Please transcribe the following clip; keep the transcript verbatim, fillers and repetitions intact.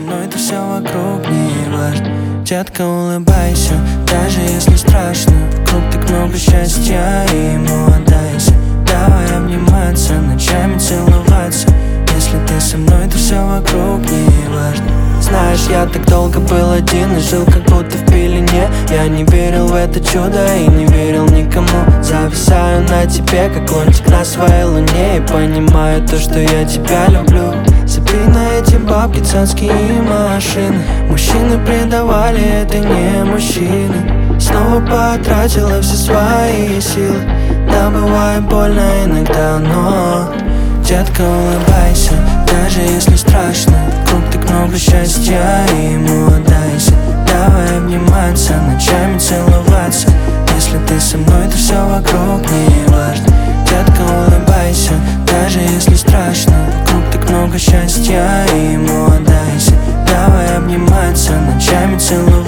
мной, то все вокруг не важно. Детка, улыбайся, даже если страшно. Вокруг так много счастья, и ему отдайся. Давай обниматься, ночами целоваться. Если ты со мной, то все вокруг не важно. Знаешь, я так долго был один и жил как будто в пелене. Я не верил в это чудо и не верил никому. Зависаю на тебе, как лунтик на своей луне. И понимаю то, что я тебя люблю. Забей на эти бабки, цацки и машины. Мужчины предавали, это не мужчины. Снова потратила все свои силы. Да, бывает больно иногда, но детка, улыбайся, даже если страшно. Вокруг так много счастья, и ему отдайся. Давай обниматься, ночами целоваться. Если ты со мной, то все вокруг не важно. Детка, улыбайся, даже если страшно. Вокруг так много счастья, и ему отдайся. Давай обниматься, ночами целоваться.